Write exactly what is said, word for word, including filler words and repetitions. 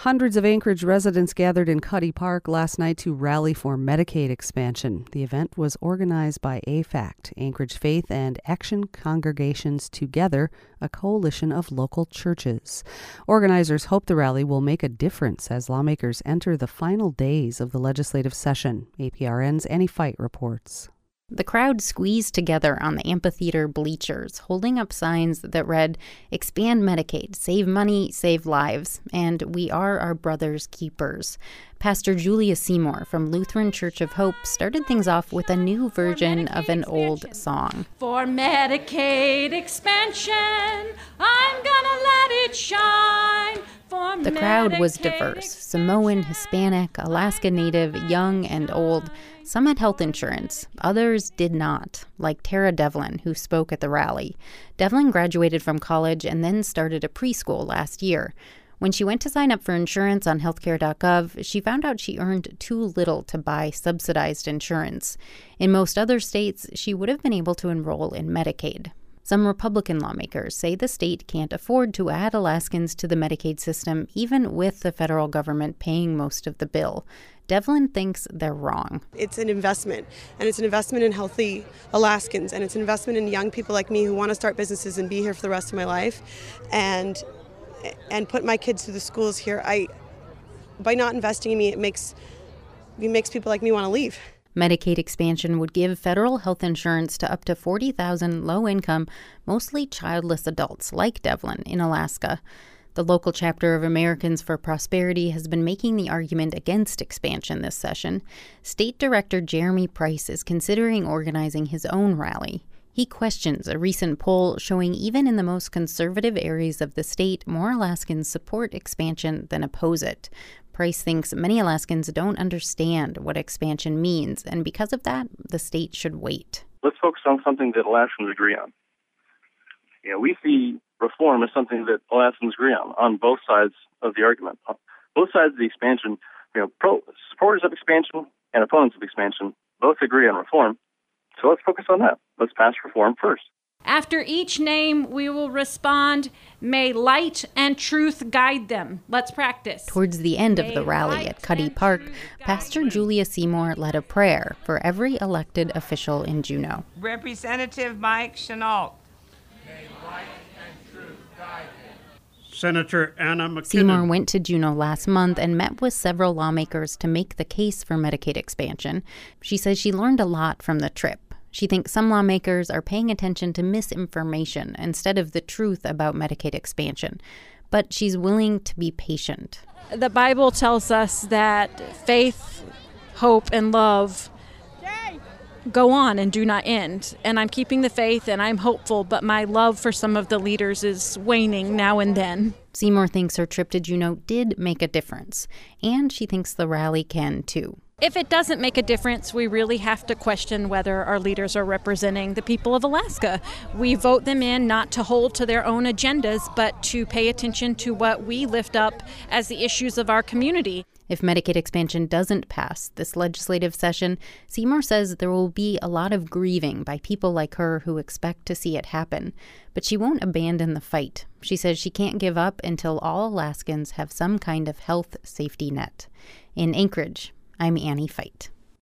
Hundreds of Anchorage residents gathered in Cuddy Park last night to rally for Medicaid expansion. The event was organized by A F A C T, Anchorage Faith and Action Congregations Together, a coalition of local churches. Organizers hope the rally will make a difference as lawmakers enter the final days of the legislative session. A P R N's Annie Fight reports. The crowd squeezed together on the amphitheater bleachers, holding up signs that read, "Expand Medicaid, save money, save lives," and "We are our brother's keepers." Pastor Julia Seymour from Lutheran Church of Hope started things off with a new version of an old song. For Medicaid expansion, I'm gonna let it shine. For the crowd was diverse: Samoan, Hispanic, Alaska Native, young and old. Some had health insurance, others did not, like Tara Devlin, who spoke at the rally. Devlin graduated from college and then started a preschool last year. When she went to sign up for insurance on healthcare dot gov, she found out she earned too little to buy subsidized insurance. In most other states, she would have been able to enroll in Medicaid. Some Republican lawmakers say the state can't afford to add Alaskans to the Medicaid system, even with the federal government paying most of the bill. Devlin thinks they're wrong. It's an investment, and it's an investment in healthy Alaskans, and it's an investment in young people like me who want to start businesses and be here for the rest of my life, and and put my kids through the schools here. I, by not investing in me, it makes it makes people like me want to leave. Medicaid expansion would give federal health insurance to up to forty thousand low-income, mostly childless adults like Devlin in Alaska. The local chapter of Americans for Prosperity has been making the argument against expansion this session. State Director Jeremy Price is considering organizing his own rally. He questions a recent poll showing even in the most conservative areas of the state, more Alaskans support expansion than oppose it. Price thinks many Alaskans don't understand what expansion means, and because of that, the state should wait. Let's focus on something that Alaskans agree on. You know, we see reform as something that Alaskans agree on, on both sides of the argument. Both sides of the expansion, you know, pro, supporters of expansion and opponents of expansion both agree on reform. So let's focus on that. Let's pass reform first. After each name, we will respond, "May light and truth guide them." Let's practice. Towards the end of the rally at Cuddy Park, Pastor Julia Seymour led a prayer for every elected official in Juneau. Representative Mike Chenault. May light and truth guide them. Senator Anna McKinnon. Seymour went to Juneau last month and met with several lawmakers to make the case for Medicaid expansion. She says she learned a lot from the trip. She thinks some lawmakers are paying attention to misinformation instead of the truth about Medicaid expansion. But she's willing to be patient. The Bible tells us that faith, hope, and love go on and do not end. And I'm keeping the faith and I'm hopeful, but my love for some of the leaders is waning now and then. Seymour thinks her trip to Juneau did make a difference, and she thinks the rally can too. If it doesn't make a difference, we really have to question whether our leaders are representing the people of Alaska. We vote them in not to hold to their own agendas, but to pay attention to what we lift up as the issues of our community. If Medicaid expansion doesn't pass this legislative session, Seymour says there will be a lot of grieving by people like her who expect to see it happen. But she won't abandon the fight. She says she can't give up until all Alaskans have some kind of health safety net. In Anchorage, I'm Annie Fight.